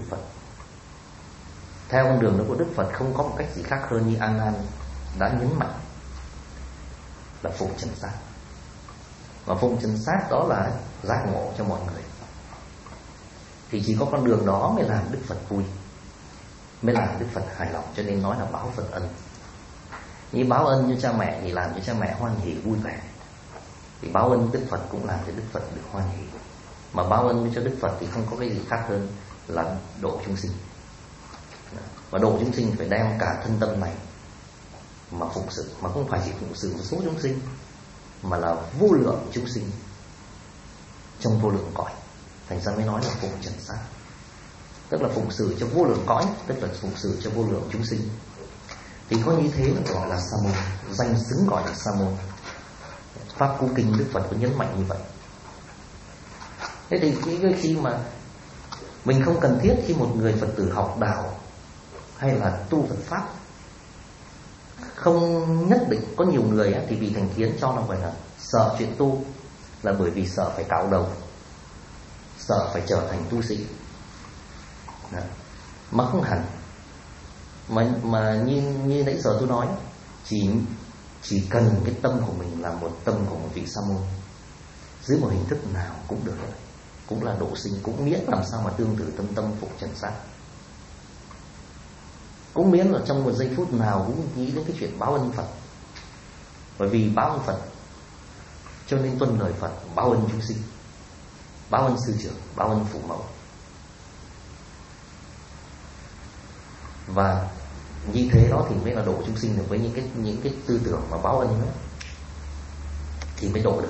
Phật. Theo con đường đó của Đức Phật không có một cách gì khác hơn như An An đã nhấn mạnh là phụng trần sát. Và phụng trần sát đó là giác ngộ cho mọi người. Thì chỉ có con đường đó mới làm Đức Phật vui, mới làm Đức Phật hài lòng. Cho nên nói là báo Phật ân. Như báo ân cho cha mẹ thì làm cho cha mẹ hoan hỉ vui vẻ, thì báo ân Đức Phật cũng làm cho Đức Phật được hoan hỉ. Mà báo ân cho Đức Phật thì không có cái gì khác hơn là độ chúng sinh. Và độ chúng sinh phải đem cả thân tâm này mà phụng sự, mà không phải chỉ phụng sự một số chúng sinh, mà là vô lượng chúng sinh trong vô lượng cõi. Thành ra mới nói là phụng trần sát, tức là phụng sự cho vô lượng cõi, tức là phụng sự cho vô lượng chúng sinh. Thì có như thế là gọi là sa môn, danh xứng gọi là sa môn. Pháp Cú Kinh Đức Phật có nhấn mạnh như vậy. Thế thì khi mà mình không cần thiết, khi một người Phật tử học đạo hay là tu Phật pháp, không nhất định, có nhiều người thì vì thành kiến cho nó phải là sợ chuyện tu, là bởi vì sợ phải cạo đầu, sợ phải trở thành tu sĩ. Đó. Mà không hẳn. Mà như nãy giờ tôi nói, chỉ cần cái tâm của mình là một tâm của một vị sa môn, dưới một hình thức nào cũng được, cũng là độ sinh, cũng miễn làm sao mà tương tự tâm phục trần sát, cũng miễn là trong một giây phút nào cũng nghĩ đến cái chuyện báo ân Phật. Bởi vì báo ân Phật cho nên tuân lời Phật, báo ân chúng sinh, báo ân sư trưởng, báo ân phụ mẫu. Và như thế đó thì mới là độ chúng sinh được với những cái tư tưởng mà báo ân đó, thì mới độ được.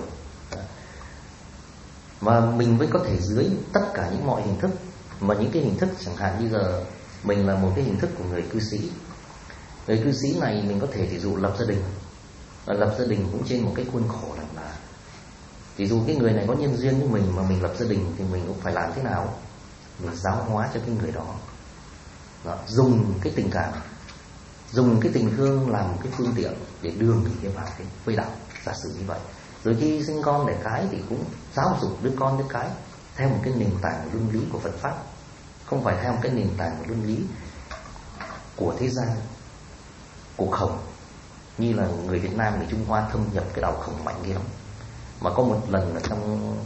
Mà mình mới có thể dưới tất cả những mọi hình thức. Mà những cái hình thức chẳng hạn như giờ mình là một cái hình thức của người cư sĩ. Người cư sĩ này mình có thể ví dụ lập gia đình, và lập gia đình cũng trên một cái khuôn khổ là ví dụ cái người này có nhân duyên với mình mà mình lập gia đình, thì mình cũng phải làm thế nào? Mình giáo hóa cho cái người đó. Đó, dùng cái tình cảm, dùng cái tình thương làm cái phương tiện để đưa người kia vào cái quê đạo, giả sử như vậy. Rồi khi sinh con đẻ cái thì cũng giáo dục đứa con đứa cái theo một cái nền tảng luân lý của Phật pháp, không phải theo một cái nền tảng luân lý của thế gian, của Khổng. Như là người Việt Nam, người Trung Hoa thâm nhập cái đạo Khổng mạnh ghê lắm. Mà có một lần ở trong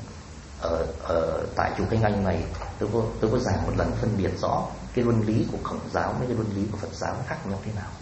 tại chùa Khánh Anh này, tôi có giảng một lần phân biệt rõ cái luân lý của Khổng giáo với cái luân lý của Phật giáo nó khác nhau thế nào.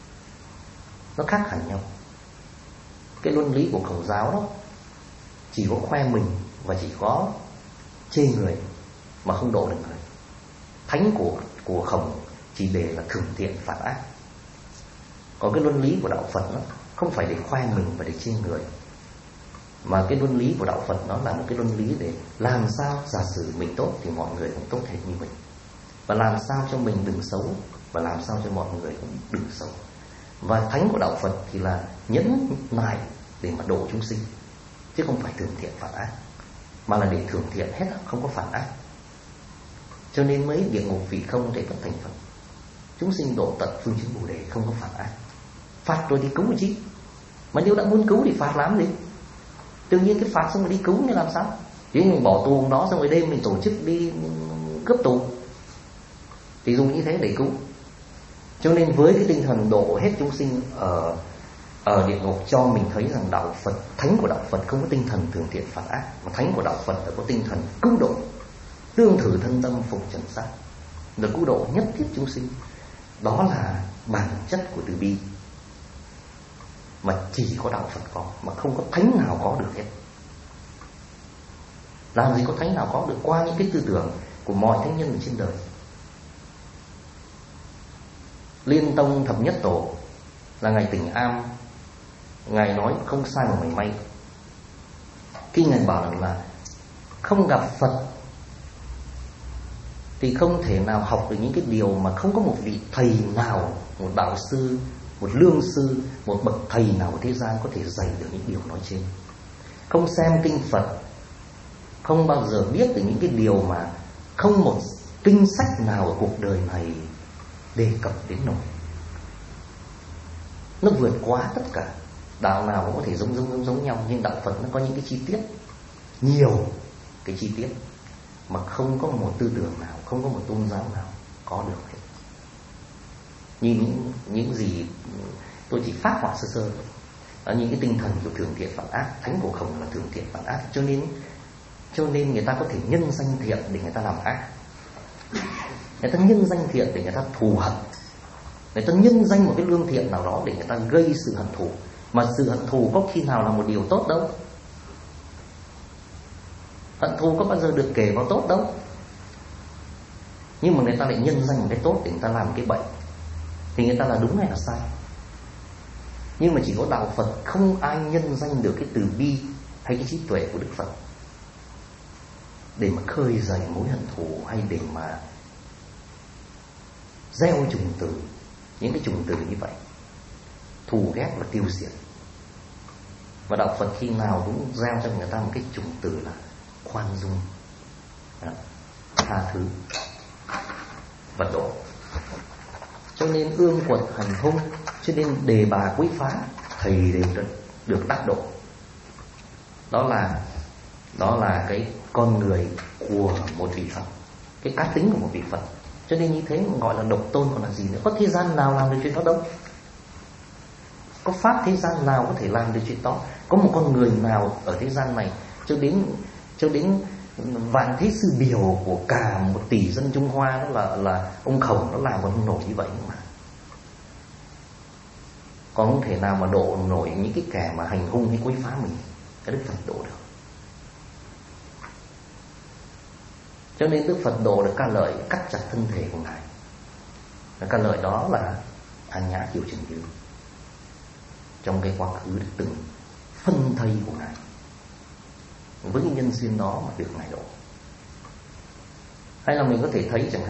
Nó khác hẳn nhau. Cái luân lý của Khổng giáo đó chỉ có khoe mình và chỉ có chê người mà không độ được người. Thánh của Khổng chỉ để là thưởng thiện phạt ác. Còn cái luân lý của đạo Phật nó không phải để khoe mình và để chê người, mà cái luân lý của đạo Phật nó là một cái luân lý để làm sao giả sử mình tốt thì mọi người cũng tốt hết như mình, và làm sao cho mình đừng xấu, và làm sao cho mọi người cũng đừng xấu. Và thánh của đạo Phật thì là nhẫn nại để mà độ chúng sinh, chứ không phải thưởng thiện phạt ác, mà là để thưởng thiện hết, không có phạt ác. Cho nên mới địa ngục vị không để vẫn thành Phật, chúng sinh độ tận phương chứng Bồ Đề, không có phạt ác. Phạt rồi thì cứu chứ, mà nếu đã muốn cứu thì phạt làm gì? Tự nhiên cái phạt xong rồi đi cứu như làm sao? Chứ mình bỏ tù đó xong rồi đêm mình tổ chức đi cướp tù thì dùng như thế để cứu. Cho nên với cái tinh thần độ hết chúng sinh ở địa ngục, cho mình thấy rằng đạo Phật, thánh của đạo Phật không có tinh thần thường thiện phạt ác, mà thánh của đạo Phật là có tinh thần cứu độ, tương thử thân tâm phục trần sát, là cứu độ nhất thiết chúng sinh. Đó là bản chất của từ bi mà chỉ có đạo Phật có, mà không có thánh nào có được hết. Làm gì có thánh nào có được qua những cái tư tưởng của mọi thánh nhân ở trên đời. Liên Tông Thập Nhất Tổ là Ngài Tỉnh Am, Ngài nói không sai mà mảy may khi Ngài bảo rằng là không gặp Phật thì không thể nào học được những cái điều mà không có một vị thầy nào, một đạo sư, một lương sư, một bậc thầy nào của thế gian có thể dạy được những điều nói trên. Không xem kinh Phật, không bao giờ biết được những cái điều mà không một kinh sách nào ở cuộc đời này đề cập đến nổi. Nó vượt quá tất cả. Đạo nào cũng có thể giống nhau, nhưng đạo Phật nó có những cái chi tiết, nhiều cái chi tiết mà không có một tư tưởng nào, không có một tôn giáo nào có được hết. Như những gì tôi chỉ phát họa sơ sơ ở những cái tinh thần của thường thiện phản ác. Thánh của Khổng là thường thiện phản ác, cho nên người ta có thể nhân danh thiện để người ta làm ác, người ta nhân danh thiện để người ta thù hận, người ta nhân danh một cái lương thiện nào đó để người ta gây sự hận thù. Mà sự hận thù có khi nào là một điều tốt đâu, hận thù có bao giờ được kể vào tốt đâu. Nhưng mà người ta lại nhân danh một cái tốt để người ta làm cái bệnh, thì người ta là đúng hay là sai? Nhưng mà chỉ có đạo Phật không ai nhân danh được cái từ bi hay cái trí tuệ của Đức Phật để mà khơi dậy mối hận thù, hay để mà gieo trùng từ. Những cái trùng từ như vậy, thù ghét và tiêu diệt. Và đạo Phật khi nào cũng gieo cho người ta một cái trùng từ là khoan dung, tha thứ và độ. Cho nên ương quật hành hung, cho nên đề bà quấy phá, thầy đều được đắc độ. Đó là cái con người của một vị Phật, cái cá tính của một vị Phật. Cho nên như thế gọi là độc tôn còn là gì nữa. Có thế gian nào làm được chuyện đó đâu, có pháp thế gian nào có thể làm được chuyện đó. Có một con người nào ở thế gian này cho đến vạn thế sư biểu của cả 1 tỷ dân Trung Hoa, đó là ông Khổng, nó làm còn không nổi như vậy mà. Còn không thể nào mà độ nổi những cái kẻ mà hành hung hay quấy phá mình. Cái Đức Phật độ được. Cho nên Đức Phật độ được Ca Lợi cắt chặt thân thể của Ngài. Ca Lợi đó là An Nhã Kiều Trần Như. Trong cái quá khứ đã từng phân thây của Ngài. Với cái nhân duyên đó mà được Ngài độ. Hay là mình có thể thấy chẳng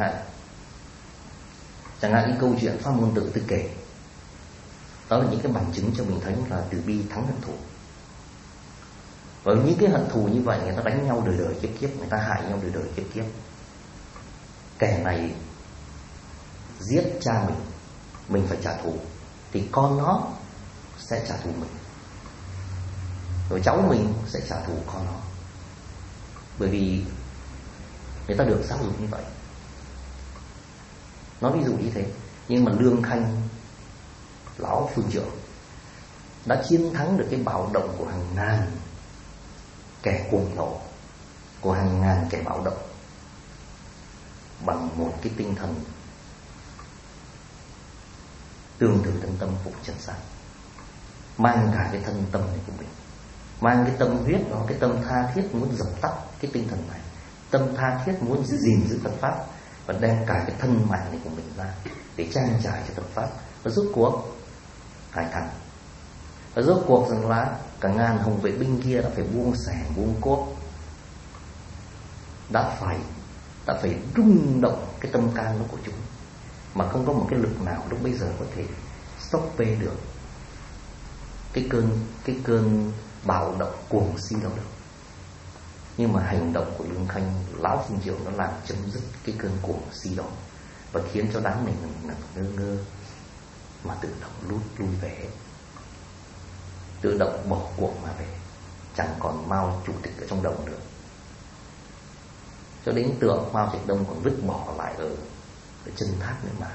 hạn cái câu chuyện Pháp Môn Tự tôi kể, đó là những cái bằng chứng cho mình thấy là từ bi thắng hận thù. Và những cái hận thù như vậy, người ta đánh nhau đời đời kiếp kiếp, người ta hại nhau đời đời kiếp kiếp. Kẻ này giết cha mình phải trả thù, thì con nó sẽ trả thù mình, rồi cháu mình sẽ trả thù con nó. Bởi vì người ta được giáo dục như vậy. Nói ví dụ như thế. Nhưng mà Lương Khanh, lão phương trưởng, đã chiến thắng được cái bạo động của hàng ngàn kẻ cuồng nộ, của hàng ngàn kẻ bạo động, bằng một cái tinh thần tương tự thân tâm phục chân sát, mang cả cái thân tâm này của mình, mang cái tâm huyết đó, cái tâm tha thiết muốn dập tắt cái tinh thần này, tâm tha thiết muốn gìn giữ Phật pháp, và đem cả cái thân mạng này của mình ra để trang trải cho Phật pháp. Và rốt cuộc hải thành, và rốt cuộc rằng là cả ngàn hồng vệ binh kia đã phải buông xẻng buông cốt, đã phải rung động cái tâm can đó của chúng, mà không có một cái lực nào lúc bây giờ có thể stop được cái cơn bạo động cuồng si đó được. Nhưng mà hành động của Lương Khanh, lão phương trưởng, nó làm chấm dứt cái cơn cuồng si đó, và khiến cho đám này ngơ ngơ mà tự động lui về, tự động bỏ cuộc mà về, chẳng còn Mao chủ tịch ở trong đầu nữa. Cho đến tượng Mao Trạch Đông còn vứt bỏ lại ở chân tháp nữa mà.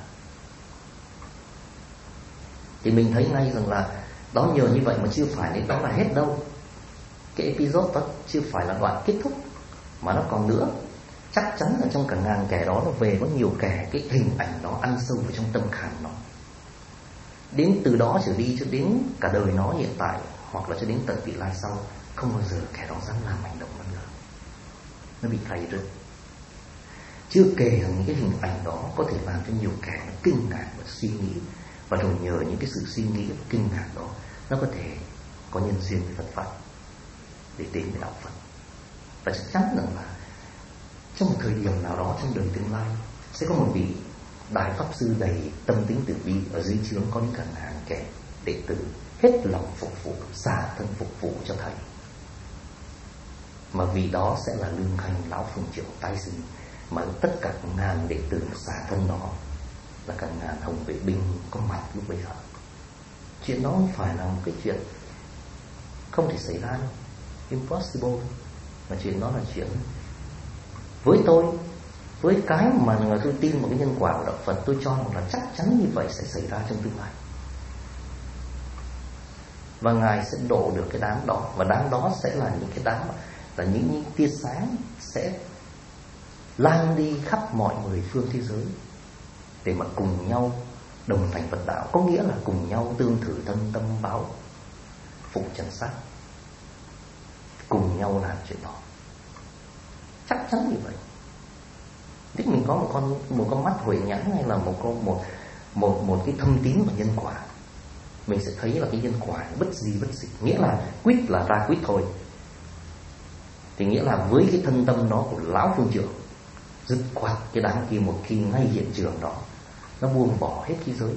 Thì mình thấy ngay rằng là đó nhờ như vậy mà chưa phải đến đó là hết đâu. Cái episode đó chưa phải là đoạn kết thúc, mà nó còn nữa. Chắc chắn là trong cả ngàn kẻ đó, nó về có nhiều kẻ cái hình ảnh đó ăn sâu vào trong tâm khảm nó. Đến từ đó trở đi cho đến cả đời nó hiện tại, hoặc là cho đến tận vị lai sau, không bao giờ kẻ đó dám làm hành động nữa. Nó bị cày rứt. Chưa kể rằng những cái hình ảnh đó có thể làm cho nhiều kẻ nó kinh ngạc và suy nghĩ, và rồi nhờ những cái sự suy nghĩ và kinh ngạc đó, nó có thể có nhân duyên với Phật pháp để đến với đạo Phật. Và chắc chắn rằng là trong một thời điểm nào đó trong đời tương lai, sẽ có một vị đại pháp sư đầy tâm tính từ bi ở dưới trướng có những cả ngàn kẻ đệ tử hết lòng phục vụ, xả thân phục vụ cho thầy. Mà vị đó sẽ là Lương Khanh, lão phương trưởng tái sinh, mà tất cả ngàn đệ tử xả thân đó là cả ngàn hồng vệ binh có mặt lúc bây giờ. Chuyện đó không phải là một cái chuyện không thể xảy ra đâu, impossible. Mà chuyện đó là chuyện với cái mà tôi tin một cái nhân quả của đạo Phật, tôi cho rằng là chắc chắn như vậy sẽ xảy ra trong tương lai. Và Ngài sẽ độ được cái đám đó, và đám đó sẽ là những cái đám, là những tia sáng sẽ lan đi khắp mọi mười phương thế giới để mà cùng nhau đồng thành Phật đạo, có nghĩa là cùng nhau tương thử thân tâm báo phục trần sát, cùng nhau làm chuyện đó. Chắc chắn như vậy. Nếu mình có một con mắt huệ nhãn, hay là một cái thâm tín và nhân quả, mình sẽ thấy là cái nhân quả bất di bất dịch, nghĩa là quyết là ra quyết thôi. Thì nghĩa là với cái thân tâm đó của lão phương trưởng, dứt khoát cái đám kia một khi ngay hiện trường đó, nó buông bỏ hết khí giới,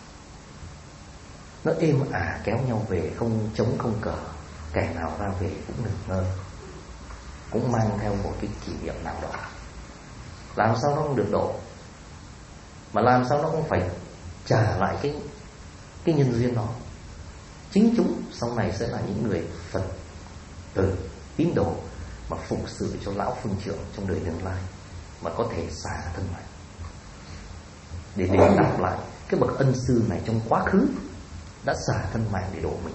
nó êm ả kéo nhau về, không chống không cờ, kẻ nào ra về cũng ngẩn ngơ, cũng mang theo một cái kỷ niệm nào đó. Làm sao nó không được độ, mà làm sao nó không phải trả lại cái nhân duyên đó. Chính chúng sau này sẽ là những người Phật tử tín đồ mà phục sự cho lão phương trưởng trong đời tương lai, mà có thể xả thân mạng để đền đáp lại cái bậc ân sư này trong quá khứ đã xả thân mạng để độ mình.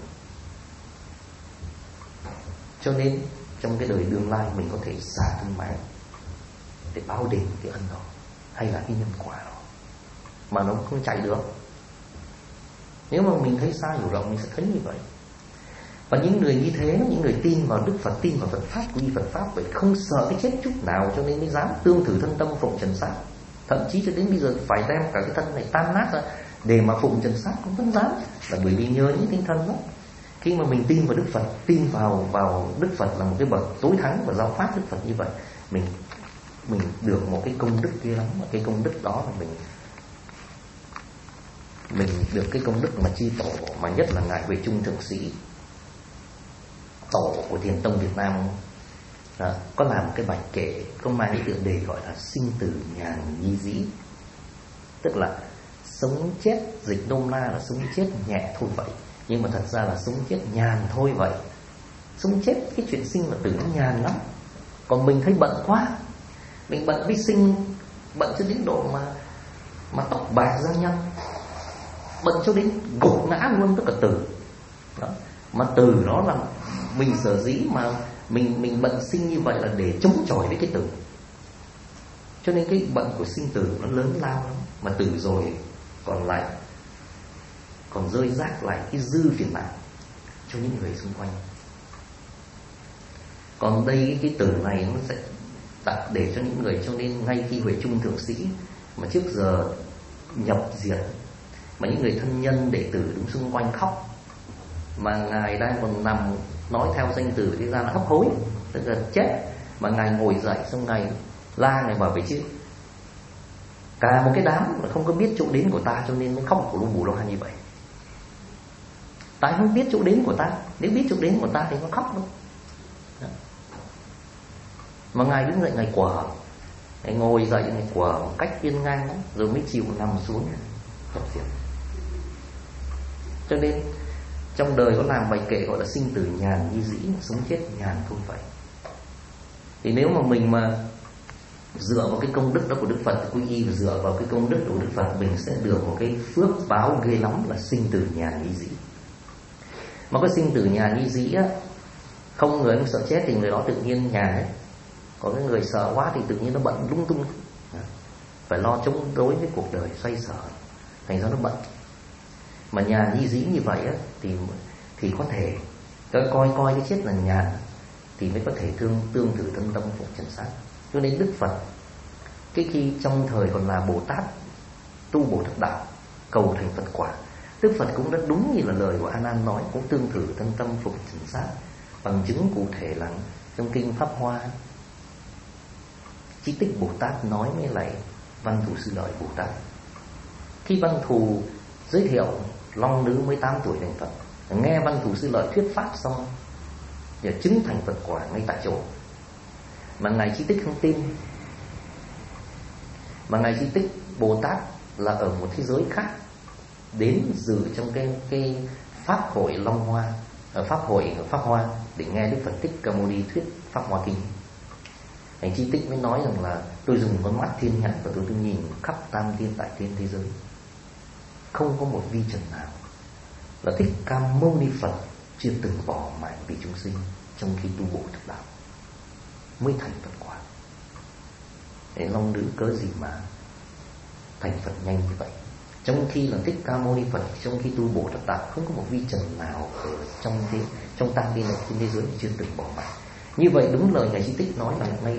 Cho nên trong cái đời tương lai mình có thể xả thân mạng để báo đền cái ân đó, hay là cái nhân quả đó, mà nó không chạy được. Nếu mà mình thấy xa hiểu rộng, mình sẽ thấy như vậy. Và những người như thế, những người tin vào Đức Phật, tin vào Phật Pháp, quy Phật Pháp, vậy không sợ cái chết chút nào, cho nên mới dám tương thử thân tâm phụng trần sát. Thậm chí cho đến bây giờ phải đem cả cái thân này tan nát ra để mà phụng trần sát cũng vẫn dám, là bởi vì nhờ những tinh thần đó. Khi mà mình tin vào Đức Phật, tin vào Đức Phật là một cái bậc tối thắng và giáo pháp Đức Phật như vậy, mình được một cái công đức kia lắm. Mà cái công đức đó là mình được cái công đức mà chi tổ, mà nhất là ngài Huệ Trung Thượng Sĩ, tổ của Thiền Tông Việt Nam đó, có làm một cái bài kệ có mang cái tựa đề gọi là sinh tử nhàn nhi dĩ, tức là sống chết, dịch nôm na là sống chết nhẹ thôi vậy, nhưng mà thật ra là sống chết nhàn thôi vậy. Sống chết, cái chuyện sinh và tử nó nhàn lắm. Còn mình thấy bận quá, mình bận với sinh, bận cho đến độ mà tóc bạc ra nhăn, bận cho đến gục ngã luôn, tức là tử đó. Mà tử đó là mình sở dĩ mà mình bận sinh như vậy là để chống chọi với cái tử. Cho nên cái bận của sinh tử nó lớn lao lắm. Mà tử rồi còn rơi rác lại cái dư phiền não cho những người xung quanh. Còn đây cái tử này nó sẽ đặt để cho những người, cho nên ngay khi Huệ Trung Thượng Sĩ mà trước giờ nhập diệt, mà những người thân nhân đệ tử đứng xung quanh khóc, mà ngài đang còn nằm nói theo danh từ thì ra là hấp hối, tức là chết, mà ngài ngồi dậy xong ngài la, ngài bảo vậy chứ cả một cái đám là không có biết chỗ đến của ta, cho nên mới khóc của bù loa như vậy. Tại không biết chỗ đến của ta, nếu biết chỗ đến của ta thì nó khóc đâu. Mà ngài đứng dậy, ngài quở, ngài ngồi dậy, ngài quở một cách hiên ngang đó, rồi mới chịu nằm xuống tập diện. Cho nên trong đời có làm bài kệ gọi là sinh tử nhàn nhi dĩ, sống chết nhàn thôi vậy. Thì nếu mà mình mà dựa vào cái công đức đó của Đức Phật, quy y và dựa vào cái công đức của Đức Phật, mình sẽ được một cái phước báo ghê lắm là sinh tử nhàn nhi dĩ. Mà cái sinh tử nhàn nhi dĩ á, không người không sợ chết thì người đó tự nhiên nhàn ấy. Còn cái người sợ quá thì tự nhiên nó bận lung tung, phải lo chống đối với cuộc đời xoay sở, thành ra nó bận. Mà nhàn nhi dĩ như vậy á, thì có thể coi cái chết là nhàn thì mới có thể tương thử thân tâm phục trần sát. Cho nên Đức Phật cái khi trong thời còn là Bồ Tát, tu Bồ Tát đạo, cầu thành Phật quả, Đức Phật cũng rất đúng như là lời của A Nan nói, cũng tương thử thân tâm phục trần sát. Bằng chứng cụ thể là trong kinh Pháp Hoa, Chí Tích Bồ Tát nói với lại Văn Thù Sư Lợi Bồ Tát. Khi Văn Thù giới thiệu Long Nữ mới 8 tuổi thành Phật, nghe Văn Thù Sư Lợi thuyết pháp xong và chứng thành Phật quả ngay tại chỗ, mà ngài Chí Tích không tin. Mà ngài Chí Tích Bồ Tát là ở một thế giới khác, đến dự trong cái pháp hội Long Hoa, ở pháp hội ở Pháp Hoa để nghe Đức Phật Thích Ca Mâu Ni thuyết Pháp Hoa Kinh. Ngài Chi Tích mới nói rằng là tôi dùng con mắt thiên nhãn và tôi nhìn khắp tam thiên tại thiên thế giới, không có một vi trần nào là Thích Ca Mâu Ni Phật chưa từng bỏ mạng vì chúng sinh trong khi tu bộ thực đạo mới thành Phật quả. Để long nữ cớ gì mà thành Phật nhanh như vậy? Trong khi là Thích Ca Mâu Ni Phật trong khi tu bộ thực đạo không có một vi trần nào ở trong tam thiên này trên thế giới chưa từng bỏ mạng. Như vậy đúng lời Ngài Chi Tích nói là ngay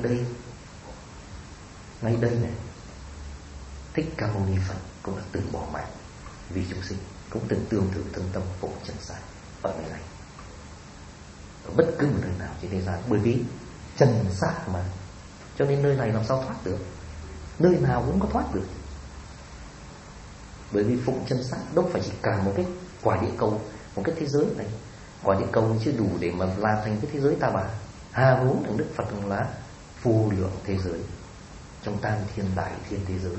đây này, Thích Ca Mâu Ni Phật cũng đã từng bỏ mạng vì chúng sinh, cũng từng tương tự thân tâm phổ trần sát ở nơi này, ở bất cứ một nơi nào trên thế gian. Bởi vì trần sát mà, cho nên nơi này làm sao thoát được, nơi nào cũng có thoát được. Bởi vì phụng chân sát đâu phải chỉ cả một cái quả địa cầu, một cái thế giới này. Quả địa cầu chưa đủ để mà làm thành cái thế giới ta bà. Hà huống rằng Đức Phật là vô lượng thế giới trong tam thiên đại thiên thế giới.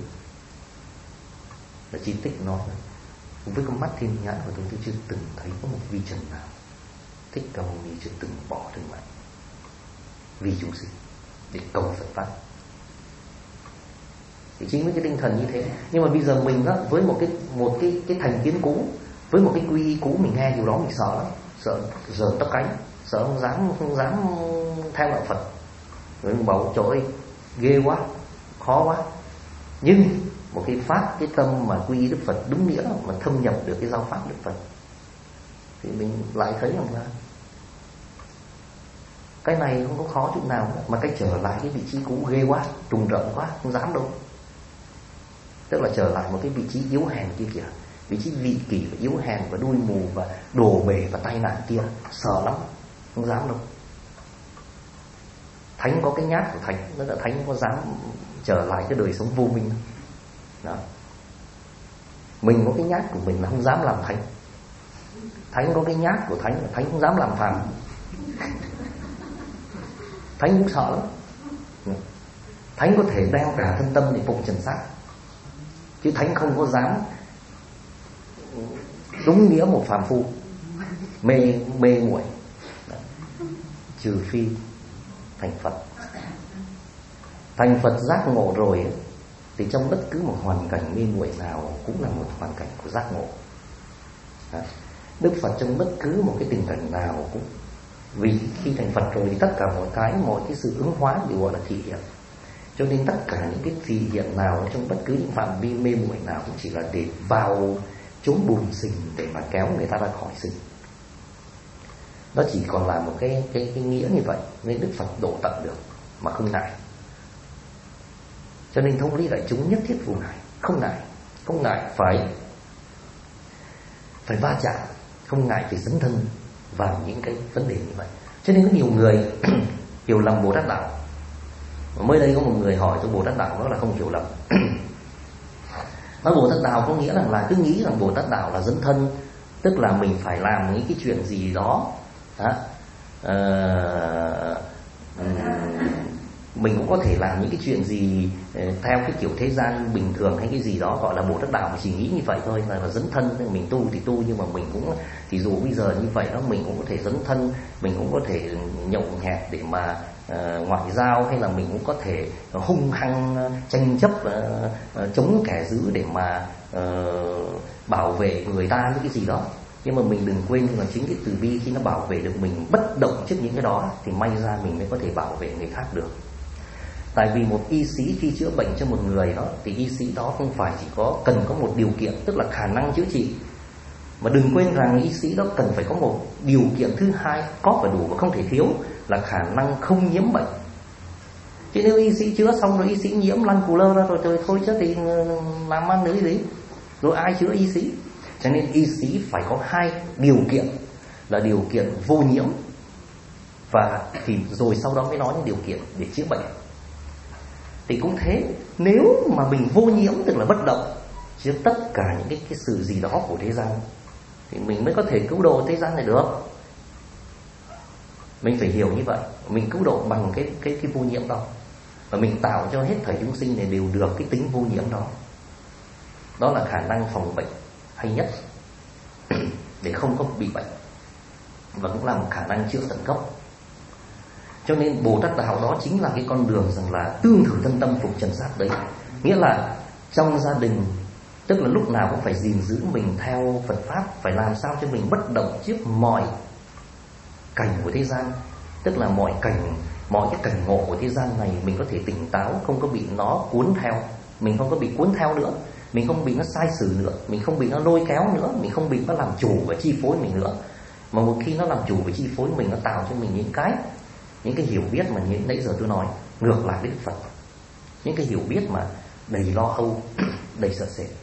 Là Chi Tích nói là với con mắt thiên nhãn của tôi chưa từng thấy có một vi trần nào Thích Ca Mâu Ni chưa từng bỏ thân mạng vì chúng sinh để cầu Phật pháp. Thì chính với cái tinh thần như thế. Nhưng mà bây giờ mình đó, với một cái thành kiến cũ, với một cái quy y cũ, mình nghe điều đó mình sợ lắm, sợ rờn tóc cánh, sợ không dám theo đạo Phật. Rồi mình bảo trời ơi ghê quá, khó quá. Nhưng một cái phát cái tâm mà quy y Đức Phật đúng nghĩa mà thâm nhập được cái giáo pháp Đức Phật thì mình lại thấy rằng là cái này không có khó chút nào nữa. Mà cái trở lại cái vị trí cũ ghê quá, trùng rợn quá, không dám đâu. Tức là trở lại một cái vị trí yếu hèn kia kìa, vị trí vị kỷ và yếu hèn và đuôi mù và đổ bể và tai nạn kia, sợ lắm, không dám đâu. Thánh có cái nhát của Thánh, nó là Thánh có dám trở lại cái đời sống vô minh đó. Mình có cái nhát của mình là không dám làm Thánh. Thánh có cái nhát của Thánh là Thánh không dám làm phàm. Thánh cũng sợ lắm. Thánh có thể đem cả thân tâm để phục trần sát, chứ Thánh không có dám đúng nghĩa một phàm phu mê muội, trừ phi thành Phật. Thành Phật giác ngộ rồi thì trong bất cứ một hoàn cảnh mê muội nào cũng là một hoàn cảnh của giác ngộ. Đức Phật trong bất cứ một cái tình cảnh nào cũng, vì khi thành Phật rồi thì tất cả mọi cái sự ứng hóa đều gọi là thị hiện. Cho nên tất cả những cái thị hiện nào trong bất cứ những phạm vi mê muội nào cũng chỉ là để vào chốn bùn xình để mà kéo người ta ra khỏi sinh. Nó chỉ còn là một cái nghĩa như vậy. Nên Đức Phật độ tận được mà không ngại. Cho nên thống lý đại chúng nhất thiết vô ngại, không ngại phải va chạm, không ngại phải dấn thân vào những cái vấn đề như vậy. Cho nên có nhiều người hiểu lầm Bồ Tát đạo. Mới đây có một người hỏi cho Bồ Tát đạo, đó là không hiểu lầm. Nói Bồ Tát đạo có nghĩa là cứ nghĩ rằng Bồ Tát đạo là dấn thân, tức là mình phải làm những cái chuyện gì đó, mình cũng có thể làm những cái chuyện gì theo cái kiểu thế gian bình thường hay cái gì đó, gọi là Bồ Tát đạo, mà chỉ nghĩ như vậy thôi là dấn thân. Mình tu thì tu, nhưng mà mình cũng thì dù bây giờ như vậy đó, mình cũng có thể dấn thân, mình cũng có thể nhậu nhẹt để mà ngoại giao, hay là mình cũng có thể hung hăng tranh chấp chống kẻ dữ để mà bảo vệ người ta với cái gì đó. Nhưng mà mình đừng quên là chính cái từ bi khi nó bảo vệ được mình bất động trước những cái đó thì may ra mình mới có thể bảo vệ người khác được. Tại vì một y sĩ khi chữa bệnh cho một người đó thì y sĩ đó không phải chỉ cần có một điều kiện, tức là khả năng chữa trị, mà đừng quên rằng y sĩ đó cần phải có một điều kiện thứ hai có và đủ và không thể thiếu, là khả năng không nhiễm bệnh. Chứ nếu y sĩ chữa xong rồi y sĩ nhiễm lăn cù lơ ra rồi thôi chứ thì làm ăn nữa gì, rồi ai chữa y sĩ? Cho nên y sĩ phải có hai điều kiện, là điều kiện vô nhiễm và thì rồi sau đó mới nói những điều kiện để chữa bệnh. Thì cũng thế, nếu mà mình vô nhiễm tức là bất động trước tất cả những cái sự gì đó của thế gian thì mình mới có thể cứu độ thế gian này được. Mình phải hiểu như vậy, mình cứu độ bằng cái vô nhiễm đó, và mình tạo cho hết thảy chúng sinh này đều được cái tính vô nhiễm đó. Đó là khả năng phòng bệnh hay nhất để không có bị bệnh, và cũng là một khả năng chữa tận gốc. Cho nên Bồ Tát đạo đó chính là cái con đường rằng là tương thử thân tâm phục trần sát đấy. Nghĩa là trong gia đình, tức là lúc nào cũng phải gìn giữ mình theo Phật Pháp, phải làm sao cho mình bất động trước mọi cảnh của thế gian. Tức là mọi cái cảnh ngộ của thế gian này mình có thể tỉnh táo, không có bị nó cuốn theo. Mình không có bị cuốn theo nữa, mình không bị nó sai sử nữa, mình không bị nó lôi kéo nữa, mình không bị nó làm chủ và chi phối mình nữa. Mà một khi nó làm chủ và chi phối mình, nó tạo cho mình những cái hiểu biết mà như nãy giờ tôi nói ngược lại với Đức Phật. Những cái hiểu biết mà đầy lo âu, đầy sợ sệt.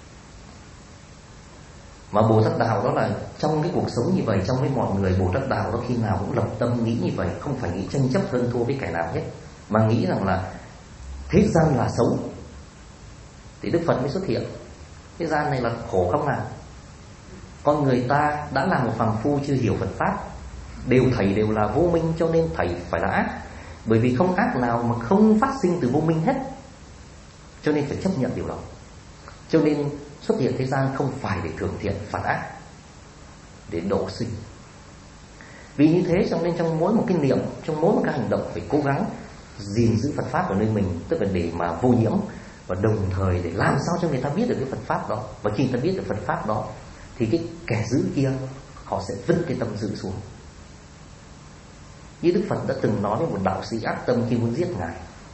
Mà Bồ Tát đạo đó là trong cái cuộc sống như vậy, trong với mọi người, Bồ Tát đạo đó khi nào cũng lập tâm nghĩ như vậy, không phải nghĩ tranh chấp hơn thua với kẻ nào hết, mà nghĩ rằng là thế gian là xấu thì Đức Phật mới xuất hiện. Thế gian này là khổ không nào? Con người ta đã là một phàm phu chưa hiểu Phật Pháp, thầy đều là vô minh, cho nên thầy phải là ác. Bởi vì không ác nào mà không phát sinh từ vô minh hết, cho nên phải chấp nhận điều đó. Cho nên xuất hiện thế gian không phải để thưởng thiện phạt ác, để độ sinh. Vì như thế cho nên trong mỗi một cái niệm, trong mỗi một cái hành động phải cố gắng gìn giữ Phật Pháp ở nơi mình, tức là để mà vô nhiễm, và đồng thời để làm sao cho người ta biết được cái Phật Pháp đó. Và khi người ta biết được Phật Pháp đó thì cái kẻ dữ kia họ sẽ vứt cái tâm dữ xuống. Như Đức Phật đã từng nói với một đạo sĩ ác tâm khi muốn giết Ngài.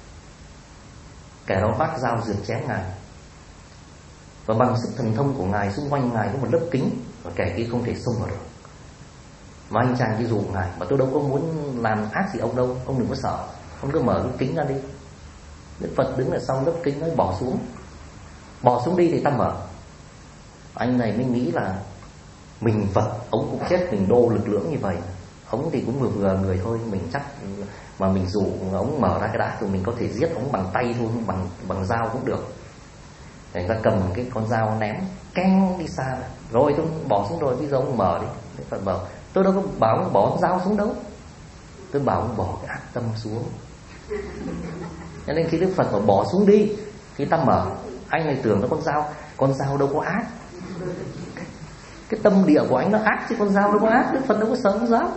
Kẻ đó vác dao rượt chém Ngài, và bằng sức thần thông của Ngài, xung quanh Ngài có một lớp kính, và kẻ kia không thể xông vào được. Mà anh chàng kia dụ Ngài: mà tôi đâu có muốn làm ác gì ông đâu, ông đừng có sợ, ông cứ mở cái kính ra đi. Đức Phật đứng ở sau lớp kính nói: bỏ xuống đi thì ta mở. Anh này mới nghĩ là mình Phật, ông cũng chết mình đô lực lưỡng như vậy, ông thì cũng vừa người thôi, mình chắc mà mình dụ ông mở ra cái đá thì mình có thể giết ông bằng tay thôi, bằng dao cũng được. Người ta cầm cái con dao ném keng đi xa rồi, tôi bỏ xuống rồi, bây giờ ông mở đi. Đức Phật bảo: tôi đâu có bảo ông bỏ con dao xuống đâu, tôi bảo ông bỏ cái ác tâm xuống. Cho nên khi Đức Phật bảo bỏ xuống đi thì ta mở, anh này tưởng nó con dao đâu có ác. Cái tâm địa của anh nó ác chứ con dao đâu có ác. Đức Phật đâu có sợ con dao.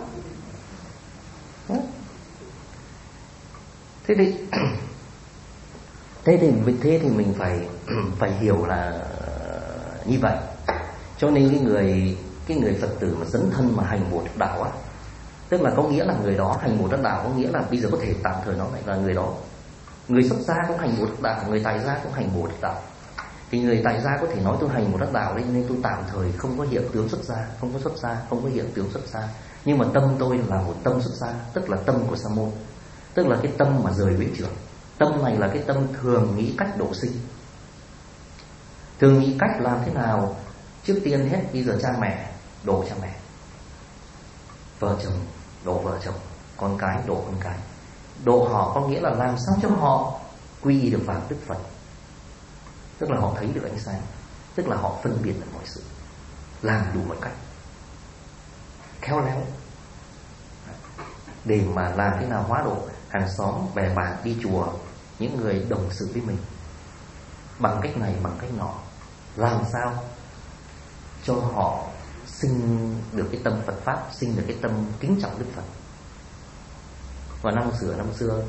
Thế thì mình phải hiểu là như vậy. Cho nên cái người Phật tử mà dấn thân mà hành Bồ Tát đạo á, tức là có nghĩa là người đó hành Bồ Tát đạo, có nghĩa là bây giờ có thể tạm thời nói lại là người đó, người xuất gia cũng hành Bồ Tát đạo, người tại gia cũng hành Bồ Tát đạo. Thì người tại gia có thể nói tôi hành Bồ Tát đạo đấy, nên tôi tạm thời không có hiện tướng xuất gia, không có hiện tướng xuất gia. Nhưng mà tâm tôi là một tâm xuất gia, tức là tâm của Sa môn, tức là cái tâm mà rời huyễn trưởng. Tâm này là cái tâm thường nghĩ cách độ sinh, thường nghĩ cách làm thế nào. Trước tiên hết, bây giờ cha mẹ độ cha mẹ, vợ chồng độ vợ chồng, con cái độ con cái. Độ họ có nghĩa là làm sao cho họ quy y được vào Đức Phật, tức là họ thấy được ánh sáng, tức là họ phân biệt được mọi sự, làm đủ mọi cách khéo léo để mà làm thế nào hóa độ hàng xóm, bè bạn, đi chùa, những người đồng sự với mình, bằng cách này bằng cách nọ, làm sao cho họ sinh được cái tâm Phật Pháp, sinh được cái tâm kính trọng Đức Phật. Và năm xưa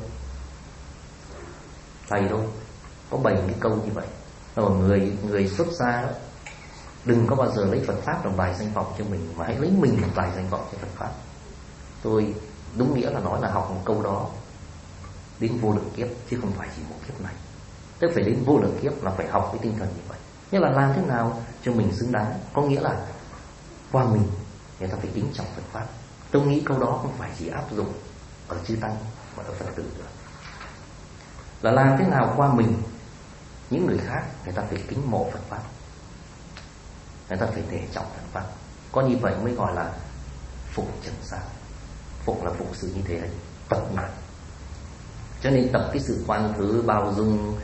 thầy đâu có bày cái câu như vậy. Rồi người xuất gia đó, đừng có bao giờ lấy Phật Pháp làm bài danh vọng cho mình, mà hãy lấy mình làm bài danh vọng cho Phật Pháp. Tôi đúng nghĩa là nói là học một câu đó đến vô lượng kiếp, chứ không phải chỉ một kiếp này. Tức phải đến vô lượng kiếp là phải học với tinh thần như vậy. Nghĩa là làm thế nào cho mình xứng đáng, có nghĩa là qua mình người ta phải kính trọng Phật Pháp. Tôi nghĩ câu đó không phải chỉ áp dụng ở chư tăng mà ở Phật tử nữa. Là làm thế nào qua mình những người khác người ta phải kính mộ Phật Pháp, người ta phải nể trọng Phật Pháp. Có như vậy mới gọi là phục trần sát. Phục là phục sự như thế ấy, tập lại. Cho nên tập cái sự khoan thứ, bao dung,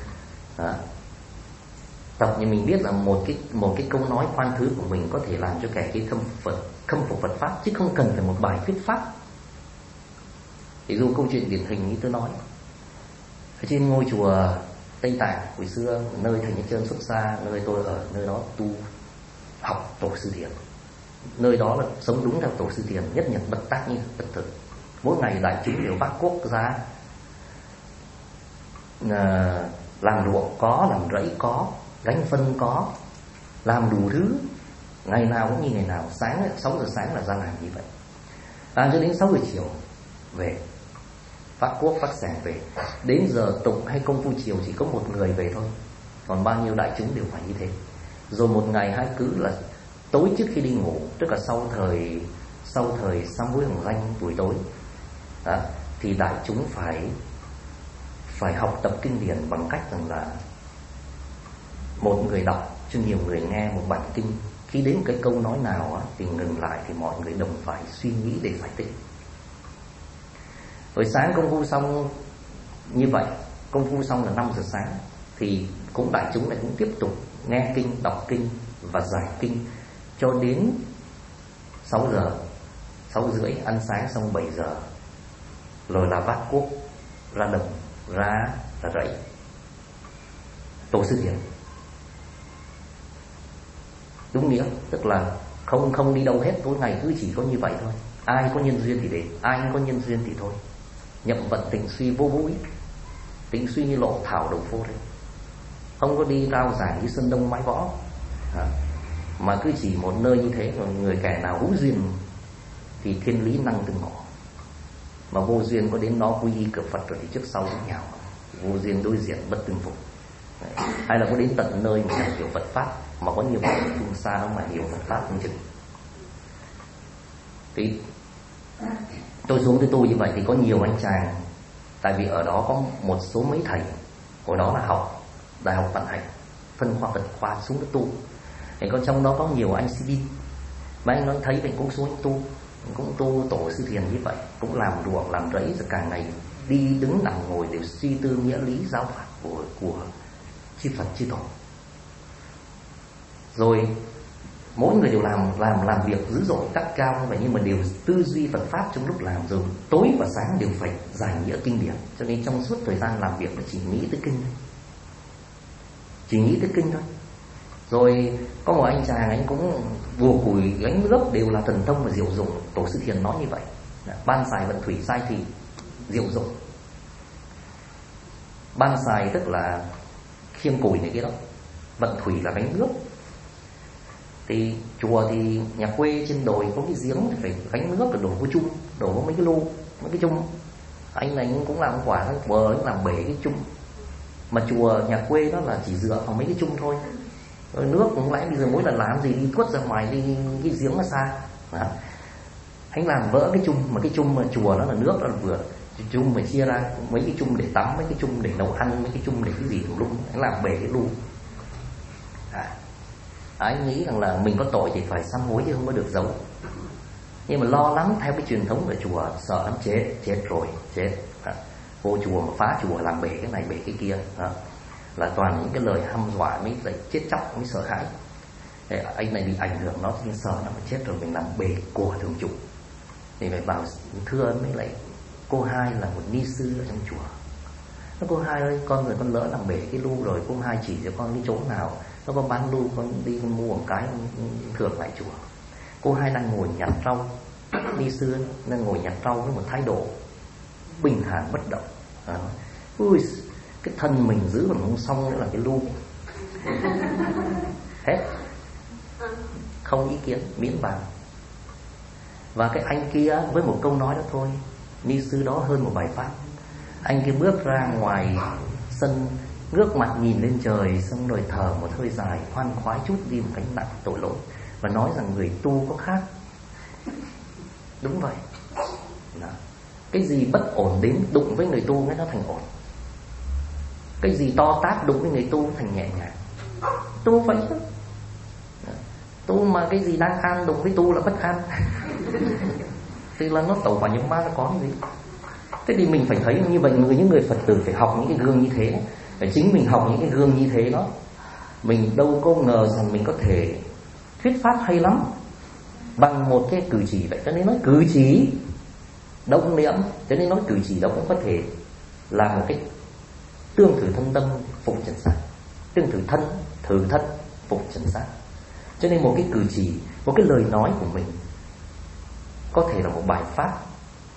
tập như mình biết là một cái câu nói khoan thứ của mình có thể làm cho kẻ kia khâm phục Phật Pháp, chứ không cần phải một bài thuyết pháp. Ví dụ câu chuyện điển hình như tôi nói, ở trên ngôi chùa Tây Tạng hồi xưa, nơi Thầy Nhất Chân xuất gia, nơi tôi ở, nơi đó tu học Tổ Sư Thiền. Nơi đó là sống đúng theo Tổ Sư Thiền, nhất nhật bất tác như bất thực. Mỗi ngày đại chúng đều vác cuốc ra, làm ruộng có, làm rẫy có, gánh phân có, làm đủ thứ. Ngày nào cũng như ngày nào. Sáng 6 giờ sáng là ra làm như vậy, cho đến 6 giờ chiều về, vác cuốc vác xẻng về. Đến giờ tụng hay công phu chiều chỉ có một người về thôi, còn bao nhiêu đại chúng đều phải như thế. Rồi một ngày hai cứ là tối trước khi đi ngủ, tức là sau thời sám hối hồng danh buổi tối đó, thì đại chúng phải học tập kinh điển bằng cách rằng là một người đọc cho nhiều người nghe một bản kinh. Khi đến một cái câu nói nào thì ngừng lại thì mọi người đồng phải suy nghĩ để giải thích. Rồi sáng công phu xong như vậy, công phu xong là 5 giờ sáng, thì cũng đại chúng lại cũng tiếp tục nghe kinh, đọc kinh và giải kinh cho đến 6 giờ, 6 rưỡi ăn sáng xong 7 giờ, rồi là vác cuốc ra đồng, ra là rẫy tổ sư thiền. Đúng nghĩa, tức là không đi đâu hết, tối ngày cứ chỉ có như vậy thôi. Ai có nhân duyên thì đến, ai không có nhân duyên thì thôi. Nhậm vận tịnh suy vô ý, tịnh suy như lộ thảo đầu phô đấy, không có đi rao giảng như Sơn Đông Mái Võ mà cứ chỉ một nơi như thế. Rồi người kẻ nào hữu duyên thì thiên lý năng từng ngõ, mà vô duyên có đến nó quy y cửa Phật rồi thì trước sau cũng nhào. Vô duyên đối diện bất tương phục. Hay là có đến tận nơi mà hiểu Phật pháp, mà có nhiều người phương xa đó mà hiểu Phật pháp không chừng. Thì tôi xuống cái tu như vậy thì có nhiều anh chàng, tại vì ở đó có một số mấy thầy hồi đó là học Đại học Vận Hành phân khoa Phật khoa xuống cái tu. Thì có trong đó có nhiều anh sinh, mà anh nói thấy mình cũng xuống cũng tu tổ sư thiền như vậy, cũng làm ruộng làm rẫy, rồi cả ngày đi đứng nằm ngồi đều suy tư nghĩa lý giáo pháp của chư Phật chư Tổ. Rồi mỗi người đều làm việc dữ dội cắt cao như vậy, nhưng mà đều tư duy Phật pháp trong lúc làm. Rồi tối và sáng đều phải giải nghĩa kinh điển, cho nên trong suốt thời gian làm việc nó chỉ nghĩ tới kinh thôi. Rồi có một anh chàng, anh cũng vùa củi gánh gốc đều là thần thông và diệu dụng. Tổ sư thiền nói như vậy: ban xài vận thủy sai thì diệu dụng. Ban xài tức là khiêng củi này kia đó, vận thủy là gánh nước. Thì chùa thì nhà quê trên đồi có cái giếng thì phải gánh nước, rồi đổ cái chung, đổ có mấy cái lu, mấy cái chung. Anh này cũng làm quả, anh vợ anh làm bể cái chung. Mà chùa nhà quê đó là chỉ dựa vào mấy cái chung thôi. Rồi nước cũng lẽ bây giờ mỗi lần làm gì đi tuốt ra ngoài, đi cái giếng nó xa đó. Anh làm vỡ cái chung, mà cái chung mà chùa đó là nước đó là vừa. Chung mà chia ra mấy cái chung để tắm, mấy cái chung để nấu ăn, mấy cái chung để cái gì tùm lum. Anh làm bể cái lu. Anh nghĩ rằng là mình có tội thì phải sám hối chứ không có được giấu. Nhưng mà lo lắng theo cái truyền thống ở chùa, sợ lắm, chết rồi. Vô chùa mà phá chùa làm bể cái này bể cái kia đó. Là toàn những cái lời hăm dọa, mới lại chết chóc, mới sợ hãi. Anh này bị ảnh hưởng nó thì sợ nó mà chết rồi mình làm bể của thường trụ. Thì phải bảo thưa mới lại cô Hai là một ni sư ở trong chùa. Nó: cô Hai ơi, con lỡ làm bể cái lu rồi, cô Hai chỉ cho con cái chỗ nào nó có bán lu, con đi con mua một cái thưởng lại chùa. Cô Hai đang ngồi nhặt rau, ni sư đang ngồi nhặt rau với một thái độ bình thản bất động. Ui, cái thân mình giữ còn không xong nữa là cái lu. Hết, không ý kiến, miễn bàn. Và cái anh kia với một câu nói đó thôi, ni sư đó hơn một bài pháp. Anh kia bước ra ngoài sân, ngước mặt nhìn lên trời, xong rồi thở một hơi dài, khoan khoái chút đi một gánh nặng tội lỗi, và nói rằng người tu có khác. Đúng vậy đó. Cái gì bất ổn đến đụng với người tu mới nó thành ổn. Cái gì to tát đụng với người tu thành nhẹ nhàng. Tu vậy đó. Tu mà cái gì đang an đụng với tu là bất an. Thì là nó tẩu vào những ma nó có gì. Thế thì mình phải thấy như vậy, những người Phật tử phải học những cái gương như thế. Và chính mình học những cái gương như thế đó, mình đâu có ngờ rằng mình có thể thuyết pháp hay lắm bằng một cái cử chỉ vậy. Cho nên nói cử chỉ động niệm, cho nên nói cử chỉ đó cũng có thể là một cái tương thử thân tâm phục trần sát, tương thử thân phục trần sát. Cho nên một cái cử chỉ, một cái lời nói của mình có thể là một bài pháp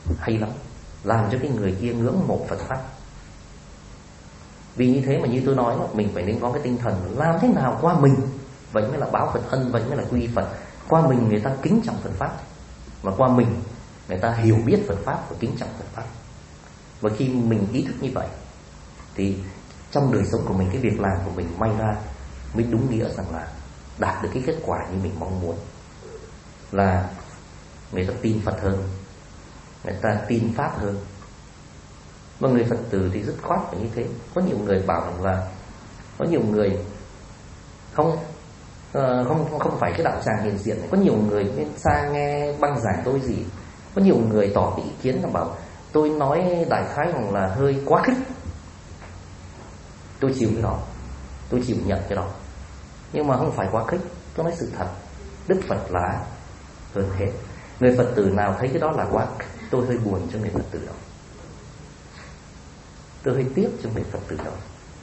hay lắm, làm cho cái người kia ngưỡng mộ Phật pháp. Vì như thế mà như tôi nói, mình phải nên có cái tinh thần làm thế nào qua mình, vậy mới là báo Phật ân, vậy mới là quy Phật. Qua mình người ta kính trọng Phật pháp, và qua mình người ta hiểu biết Phật pháp và kính trọng Phật pháp. Và khi mình ý thức như vậy thì trong đời sống của mình, cái việc làm của mình may ra mới đúng nghĩa rằng là đạt được cái kết quả như mình mong muốn, là người ta tin Phật hơn, người ta tin pháp hơn. Và người Phật tử thì dứt khoát phải như thế. Có nhiều người bảo rằng là có nhiều người không phải cái đạo tràng hiện diện này. Có nhiều người bên xa nghe băng giảng tôi gì, có nhiều người tỏ cái ý kiến là bảo tôi nói đại khái rằng là hơi quá khích. Tôi chịu cái đó, tôi chịu nhận cái đó, nhưng mà không phải quá khích. Tôi nói sự thật, Đức Phật là hơn hết. Người Phật tử nào thấy cái đó là quá, tôi hơi buồn cho người Phật tử đó, tôi hơi tiếc cho người Phật tử đó.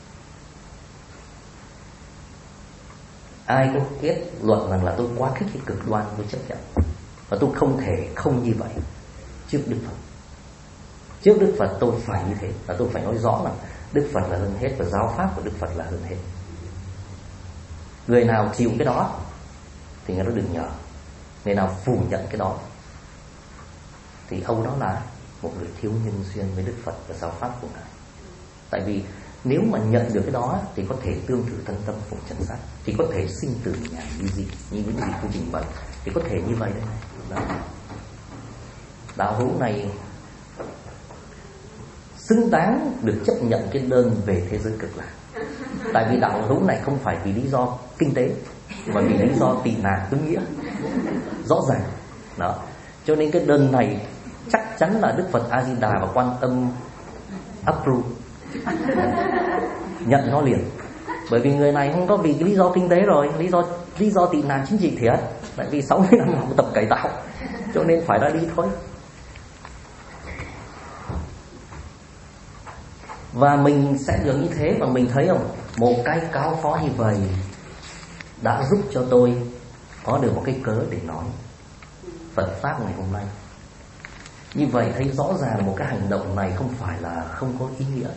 Ai có kết luận rằng là tôi quá khích hay cực đoan, tôi chấp nhận. Và tôi không thể không như vậy trước Đức Phật. Trước Đức Phật tôi phải như thế, và tôi phải nói rõ là Đức Phật là hơn hết, và giáo pháp của Đức Phật là hơn hết. Người nào chịu cái đó thì người đó đừng nhờ. Người nào phủ nhận cái đó thì ông đó là một người thiếu nhân duyên với Đức Phật và giáo pháp của Ngài. Tại vì nếu mà nhận được cái đó thì có thể tương thử thân tâm phụng chân sát, thì có thể sinh tử nhàn như gì, như những gì tôi trình bày, thì có thể như vậy đấy. Đó. Đạo hữu này xứng đáng được chấp nhận cái đơn về thế giới cực lạc. Tại vì đạo hữu này không phải vì lý do kinh tế, mà vì lý do tị nạn đúng nghĩa, rõ ràng. Đó. Cho nên cái đơn này chắc chắn là Đức Phật A Di Đà và Quan Âm approve, nhận nó liền. Bởi vì người này không có vì cái lý do kinh tế rồi, lý do tị nạn chính trị thiệt. Tại vì 60 năm học tập cải tạo, cho nên phải ra đi thôi. Và mình sẽ được như thế. Và mình thấy không, một cái cáo phó như vậy đã giúp cho tôi có được một cái cớ để nói Phật pháp ngày hôm nay. Như vậy thấy rõ ràng một cái hành động này không phải là không có ý nghĩa.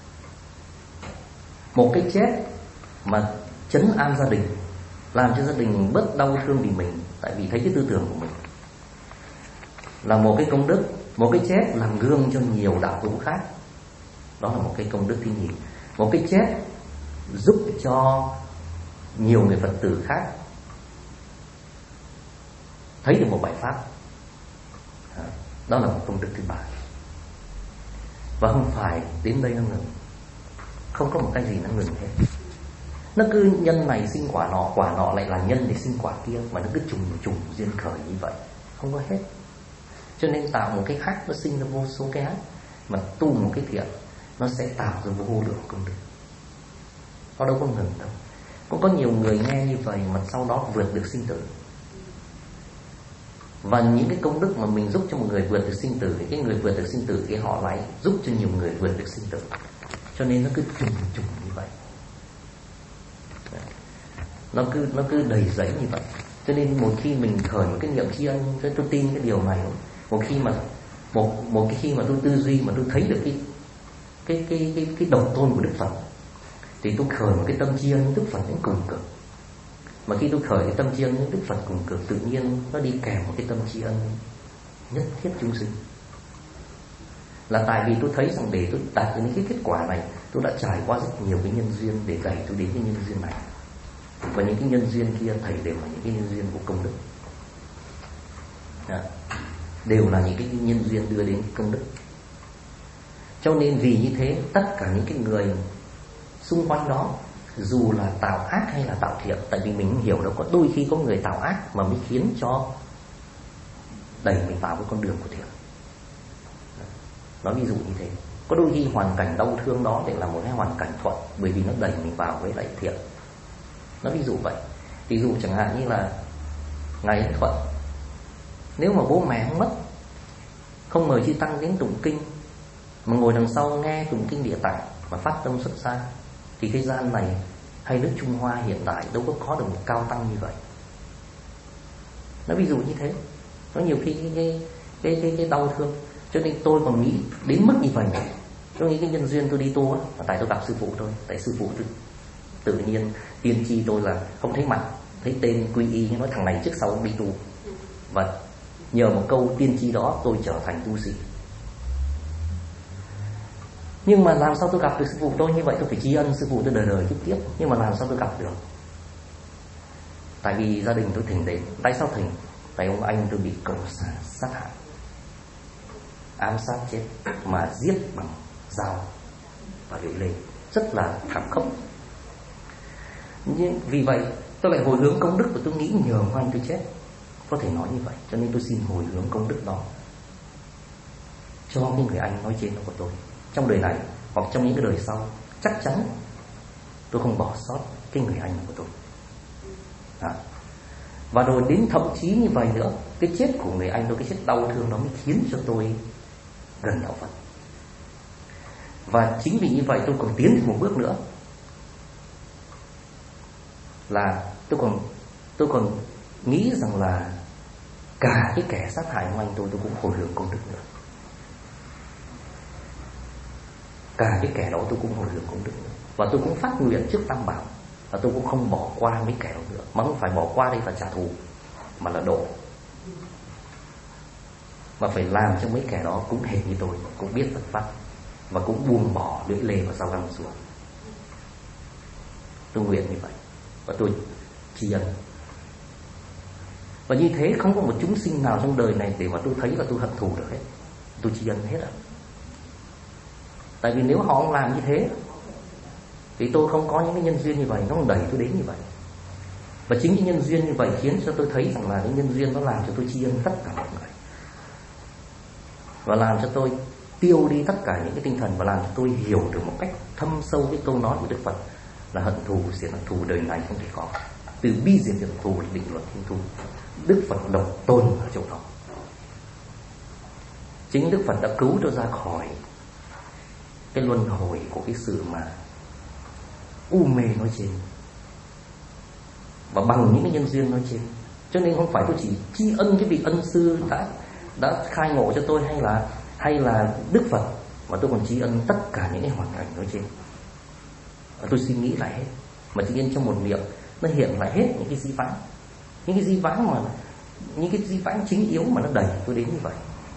Một cái chết mà trấn an gia đình, làm cho gia đình bớt đau thương vì mình, tại vì thấy cái tư tưởng của mình, là một cái công đức. Một cái chết làm gương cho nhiều đạo hữu khác, đó là một cái công đức thứ nhì. Một cái chết giúp cho nhiều người Phật tử khác thấy được một bài pháp, đó là một công đức thứ ba. Và không phải đến đây nó ngừng, không có một cái gì nó ngừng hết. Nó cứ nhân này sinh quả nọ lại là nhân để sinh quả kia, mà nó cứ trùng duyên khởi như vậy, không có hết. Cho nên tạo một cái khác nó sinh ra vô số cái ác, mà tu một cái thiện nó sẽ tạo ra vô lượng công đức. Nó đâu có ngừng đâu. Cũng có nhiều người nghe như vậy mà sau đó vượt được sinh tử. Và những cái công đức mà mình giúp cho một người vượt được sinh tử, thì cái người vượt được sinh tử thì họ lại giúp cho nhiều người vượt được sinh tử. Cho nên nó cứ trùng như vậy, nó cứ đầy giấy như vậy. Cho nên một khi mình khởi một cái niệm tri ân, tôi tin cái điều này, một khi mà tôi tư duy mà tôi thấy được cái độc tôn của Đức Phật, thì tôi khởi một cái tâm tri ân Đức Phật đến cùng cực. Mà khi tôi khởi cái tâm tri ân đến Đức Phật cùng cực, tự nhiên nó đi kèm một cái tâm tri ân nhất thiết chúng sinh. Là tại vì tôi thấy rằng để tôi đạt được những cái kết quả này, tôi đã trải qua rất nhiều cái nhân duyên để đẩy tôi đến cái nhân duyên này. Và những cái nhân duyên kia thầy đều là những cái nhân duyên của công đức. Đều là những cái nhân duyên đưa đến công đức. Cho nên vì như thế, tất cả những cái người xung quanh đó, dù là tạo ác hay là tạo thiện, tại vì mình không hiểu đâu, có đôi khi có người tạo ác mà mới khiến cho đẩy mình vào cái con đường của thiện. Nói ví dụ như thế. Có đôi khi hoàn cảnh đau thương đó lại là một cái hoàn cảnh thuận, bởi vì nó đẩy mình vào với lại thiện. Nói ví dụ vậy. Ví dụ chẳng hạn như là ngày Ấn Thuận, nếu mà bố mẹ không mất, không mời chư tăng đến tụng kinh, mà ngồi đằng sau nghe tụng kinh Địa Tạng mà phát tâm xuất gia, thì thế gian này hay nước Trung Hoa hiện tại đâu có được một cao tăng như vậy. Nói ví dụ như thế. Có nhiều khi cái đau thương. Cho nên tôi còn nghĩ đến mức như vậy. Tôi nghĩ cái nhân duyên tôi đi tu á là tại tôi gặp sư phụ thôi. Tại sư phụ tôi tự nhiên tiên tri tôi là không thấy mặt, thấy tên quy y, nói thằng này trước sau cũng đi tu. Và nhờ một câu tiên tri đó tôi trở thành tu sĩ. Nhưng mà làm sao tôi gặp được sư phụ tôi như vậy? Tôi phải tri ân sư phụ tôi đời đời kiếp kiếp. Nhưng mà làm sao tôi gặp được? Tại vì gia đình tôi thỉnh đến. Tại sao thỉnh? Tại ông anh tôi bị cộng sản sát hại, ám sát chết, mà giết bằng dao và lưỡi lê, rất là thảm khốc. Nhưng vì vậy tôi lại hồi hướng công đức, và tôi nghĩ nhờ ông anh tôi chết, có thể nói như vậy. Cho nên tôi xin hồi hướng công đức đó cho cái người anh nói trên đó của tôi. Trong đời này hoặc trong những cái đời sau, chắc chắn tôi không bỏ sót cái người anh của tôi. Và rồi đến thậm chí như vậy nữa, cái chết của người anh tôi, cái chết đau thương đó mới khiến cho tôi gần đạo Phật. Và chính vì như vậy tôi còn tiến thêm một bước nữa, là tôi còn nghĩ rằng là cả cái kẻ sát hại ông anh tôi cũng hồi hướng công đức nữa. Cả cái kẻ đó tôi cũng hồi hướng công đức nữa. Và tôi cũng phát nguyện trước Tam Bảo, và tôi cũng không bỏ qua mấy kẻ đó nữa. Mà không phải bỏ qua đây là trả thù, mà là độ. Mà phải làm cho mấy kẻ đó cũng hệt như tôi, cũng biết Phật pháp, và cũng buông bỏ lưỡi lê và dao găm xuống. Tôi nguyện như vậy, và tôi tri ân. Và như thế không có một chúng sinh nào trong đời này để mà tôi thấy là tôi hận thù được hết. Tôi tri ân hết rồi. Tại vì nếu họ không làm như thế thì tôi không có những cái nhân duyên như vậy, nó không đẩy tôi đến như vậy. Và chính cái nhân duyên như vậy khiến cho tôi thấy rằng là cái nhân duyên nó làm cho tôi tri ân tất cả mọi người, và làm cho tôi tiêu đi tất cả những cái tinh thần, và làm cho tôi hiểu được một cách thâm sâu cái câu nói của Đức Phật là hận thù sẽ là thù đời này không thể có. Từ bi diệt hận thù là định luật thiên thu. Đức Phật độc tôn ở chỗ đó. Chính Đức Phật đã cứu tôi ra khỏi cái luân hồi của cái sự mà u mê nói trên, và bằng những cái nhân duyên nói trên. Cho nên không phải tôi chỉ tri ân cái vị ân sư đã khai ngộ cho tôi, hay là Đức Phật, mà tôi còn tri ân tất cả những cái hoàn cảnh nói trên. Và tôi suy nghĩ lại hết, mà chỉ in trong một niệm nó hiện lại hết những cái di vãng, những cái di vãng chính yếu mà nó đẩy tôi đến như vậy.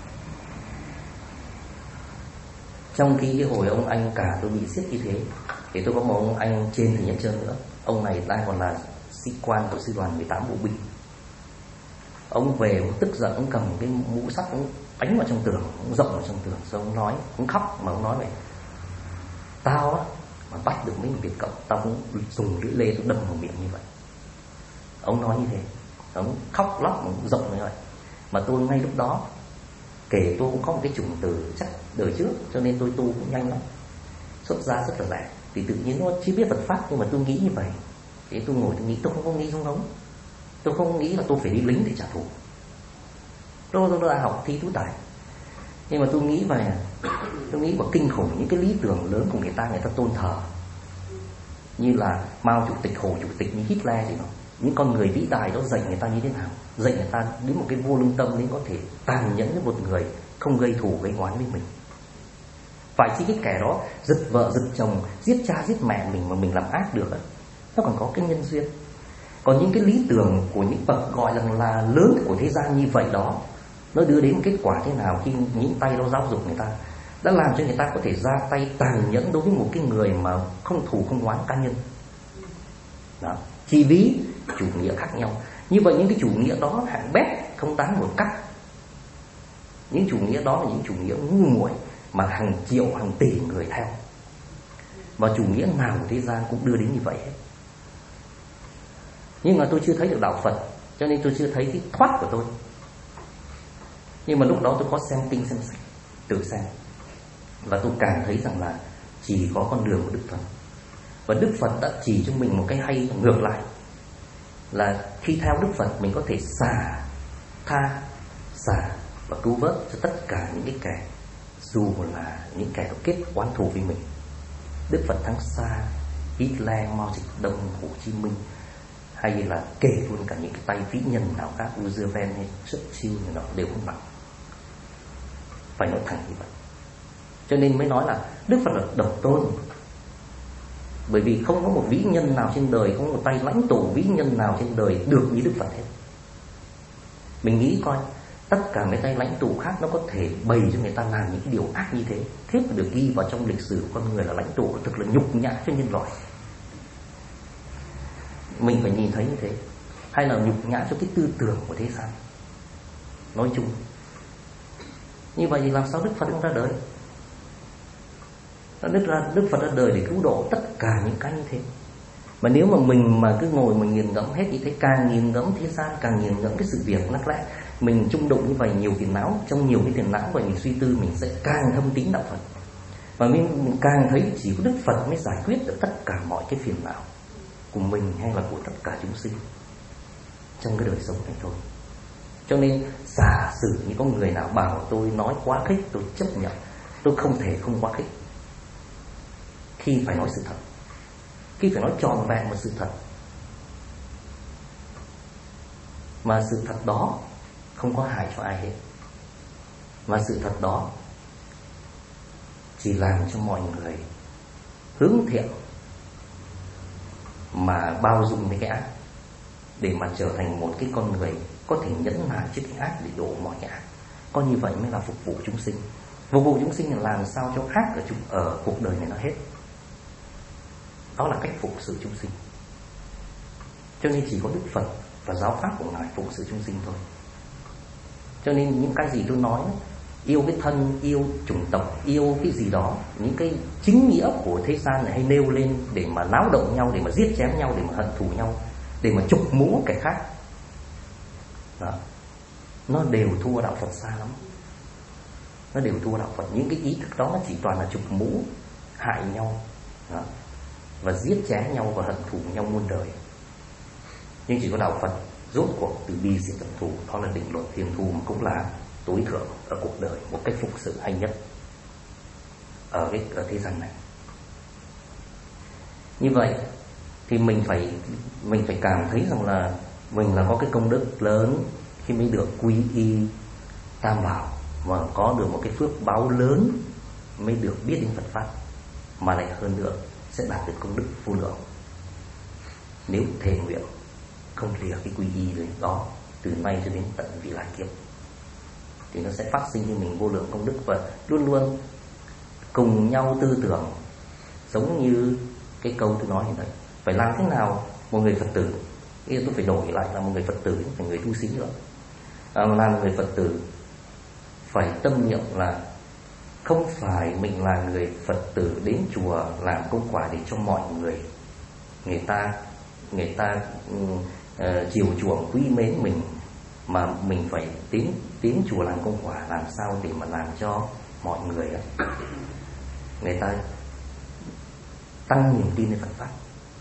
Trong khi cái hồi ông anh cả tôi bị giết như thế, thì tôi có một ông anh trên thì Nhất Trơn nữa. Ông này đang còn là sĩ quan của sư đoàn 18 bộ binh. Ông về, ông tức giận, ông cầm cái mũ sắt, ông đánh vào trong tường, ông rộng vào trong tường. Rồi ông nói, ông khóc, mà ông nói vậy: tao á, mà bắt được mấy người Việt Cộng, tao cũng dùng lưỡi lê tôi đâm vào miệng như vậy. Ông nói như thế, ông khóc lóc, ông rộng như vậy. Mà tôi ngay lúc đó, kể tôi cũng có một cái chủng từ chắc đời trước, cho nên tôi tu cũng nhanh lắm, xuất gia rất là lẹ. Thì tự nhiên nó chưa biết Phật pháp, nhưng mà tôi nghĩ như vậy. Thế tôi ngồi tôi nghĩ, tôi không có nghĩ trong hống. Tôi không nghĩ là tôi phải đi lính để trả thù. Tôi đã học thi tú tài, nhưng mà tôi nghĩ về, tôi nghĩ vào kinh khủng những cái lý tưởng lớn của người ta tôn thờ, như là Mao Chủ tịch, Hồ Chủ tịch, như Hitler gì đó. Những con người vĩ đại đó dạy người ta như thế nào, dạy người ta đến một cái vô lương tâm đến có thể tàn nhẫn với một người, không gây thù gây oán với mình. Phải chỉ cái kẻ đó giật vợ giật chồng, giết cha giết mẹ mình mà mình làm ác được, nó còn có cái nhân duyên. Còn những cái lý tưởng của những bậc gọi là lớn của thế gian như vậy đó, nó đưa đến một kết quả thế nào khi những tay đó giáo dục người ta, đã làm cho người ta có thể ra tay tàn nhẫn đối với một cái người mà không thù không oán cá nhân đó, chỉ vì chủ nghĩa khác nhau. Như vậy những cái chủ nghĩa đó hạng bét, không đáng một cắt. Những chủ nghĩa đó là những chủ nghĩa ngu muội mà hàng triệu hàng tỷ người theo, và chủ nghĩa nào của thế gian cũng đưa đến như vậy hết. Nhưng mà tôi chưa thấy được đạo Phật, cho nên tôi chưa thấy cái thoát của tôi. Nhưng mà lúc đó tôi có xem kinh xem sách, tự xem, và tôi càng thấy rằng là chỉ có con đường của Đức Phật. Và Đức Phật đã chỉ cho mình một cái hay ngược lại, là khi theo Đức Phật mình có thể xả và cứu vớt cho tất cả những cái kẻ, dù là những kẻ có kết oán thù với mình. Đức Phật thắng xa Hitler, Mao Trạch Đông, Hồ Chí Minh, hay là kể luôn cả những cái tay vĩ nhân nào khác, Roosevelt hay Churchill này nọ đều không bằng. phải nói thẳng như vậy. Cho nên mới nói là Đức Phật là độc tôn. Bởi vì không có một vĩ nhân nào trên đời, không có một tay lãnh tụ vĩ nhân nào trên đời được như Đức Phật hết. Mình nghĩ coi, tất cả mấy tay lãnh tụ khác nó có thể bày cho người ta làm những cái điều ác như thế, thế mà được ghi vào trong lịch sử của con người là lãnh tụ, thực là nhục nhã cho nhân loại. Mình phải nhìn thấy như thế. Hay là nhục nhã cho cái tư tưởng của thế gian nói chung. Như vậy thì làm sao Đức Phật cũng ra đời? Đức Phật ra đời để cứu độ tất cả những cái như thế. Mà nếu mà mình mà cứ ngồi mình nghiền ngẫm hết như thế, càng nghiền ngẫm thế gian, càng nghiền ngẫm cái sự việc lắc lẽ, mình chung đụng như vậy nhiều phiền não, trong nhiều cái phiền não và mình suy tư, mình sẽ càng thâm tín đạo Phật. Và mình càng thấy chỉ có Đức Phật mới giải quyết được tất cả mọi cái phiền não của mình hay là của tất cả chúng sinh trong cái đời sống này thôi. Cho nên giả sử như có người nào bảo tôi nói quá khích, tôi chấp nhận. Tôi không thể không quá khích. Khi phải nói sự thật, khi phải nói tròn vẹn một sự thật, mà sự thật đó không có hại cho ai hết, mà sự thật đó chỉ làm cho mọi người hướng thiện mà bao dung mấy cái ác, để mà trở thành một cái con người có thể nhẫn nại trước cái ác để đổ mọi cái ác. Có như vậy mới là phục vụ chúng sinh. Phục vụ chúng sinh là làm sao cho ác ở cuộc đời này nó hết. Đó là cách phục sự chúng sinh. Cho nên chỉ có Đức Phật và giáo pháp của Ngài phục sự chúng sinh thôi. Cho nên những cái gì tôi nói, yêu cái thân, yêu chủng tộc, yêu cái gì đó, những cái chính nghĩa của thế gian này hay nêu lên để mà náo động nhau, để mà giết chém nhau, để mà hận thù nhau, để mà chụp mũ kẻ khác đó, nó đều thua đạo Phật xa lắm. Nó đều thua đạo Phật. Những cái ý thức đó nó chỉ toàn là chụp mũ, hại nhau đó, và giết chém nhau và hận thù nhau muôn đời. Nhưng chỉ có đạo Phật rốt cuộc từ bi diệt hận thù, đó là định luật thiên thu, mà cũng là tối thượng ở cuộc đời, một cách phục sự hay nhất ở thế gian này. Như vậy thì mình phải cảm thấy rằng là mình là có cái công đức lớn khi mới được quy y Tam Bảo, và có được một cái phước báo lớn mới được biết đến Phật pháp, mà lại hơn nữa sẽ đạt được công đức vô lượng nếu thề nguyện không lìa cái quy y đó từ nay cho đến tận vị lai kiếp, thì nó sẽ phát sinh cho mình vô lượng công đức, và luôn luôn cùng nhau tư tưởng. Giống như cái câu tôi nói hiện tại, phải làm thế nào một người Phật tử, tôi phải đổi lại là một người Phật tử, phải người tu sĩ nữa. Làm người Phật tử phải tâm niệm là không phải mình là người Phật tử đến chùa làm công quả để cho mọi người ta chiều chuộng quý mến mình, mà mình phải tiến chùa làm công quả làm sao để mà làm cho mọi người ta tăng niềm tinในPhật pháp.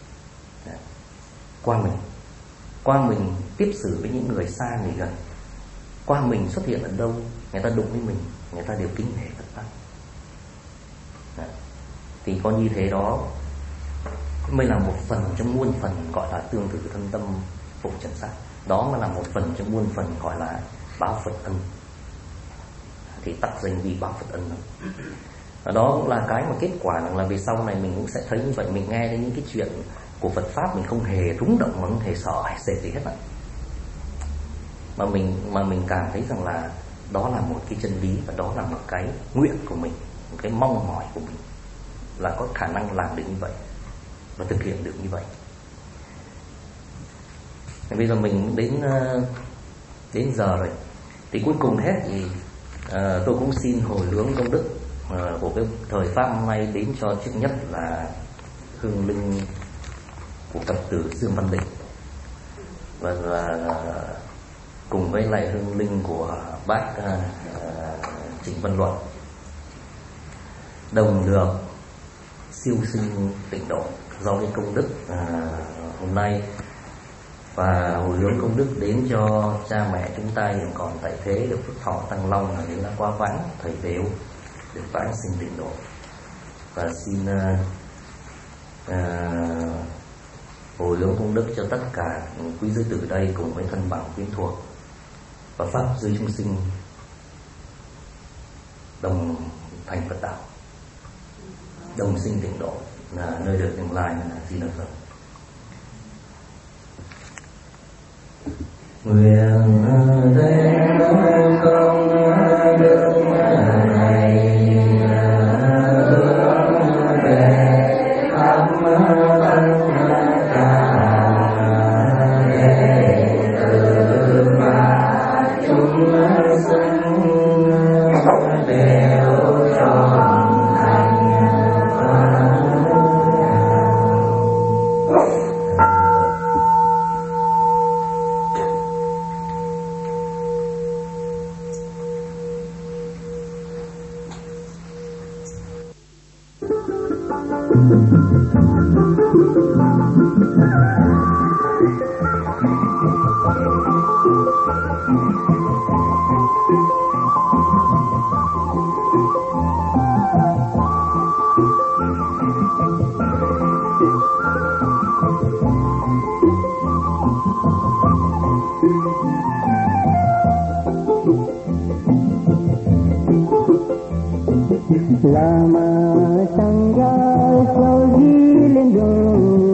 Qua mình tiếp xử với những người xa người gần, qua mình xuất hiện ở đâu, người ta đụng với mình, người ta đều kính nể Phật pháp. Thì có như thế đó mới là một phần trong muôn phần gọi là tương tự thân tâm phục trần sát. Đó mới là một phần trong muôn phần gọi là báo Phật ân. Thì tắc danh vì báo Phật ân. Và đó cũng là cái mà kết quả là về sau này mình cũng sẽ thấy như vậy. Mình nghe đến những cái chuyện của Phật pháp mình không hề rúng động, mà không hề sợ hay sệt gì hết ạ. Mà mình cảm thấy rằng là đó là một cái chân lý, và đó là một cái nguyện của mình, một cái mong mỏi của mình, là có khả năng làm được như vậy và thực hiện được như vậy. Bây giờ mình đến giờ rồi, thì cuối cùng hết thì tôi cũng xin hồi hướng công đức của cái thời pháp hôm nay đến cho trước nhất là hương linh của Phật tử Dương Văn Định, và cùng với lại hương linh của bác Trịnh Văn Luận, đồng được siêu sinh tịnh độ do cái công đức hôm nay, và hồi hướng công đức đến cho cha mẹ chúng ta hiện còn tại thế được phước thọ tăng long, là đến đã quá vãng thời Tếu được vãng sinh tịnh độ. Và xin hồi hướng công đức cho tất cả quý giới tử đây cùng với thân bằng quyến thuộc và pháp giới chúng sinh đồng thành Phật đạo, đồng sinh tịnh độ, là nơi được tương lai là Di Lặc Phật. Nguyện thế không được này hướng về khắp tất cả đệ tử và chúng sanh đều trọn thành Phật. Lama tanggal kau di lindung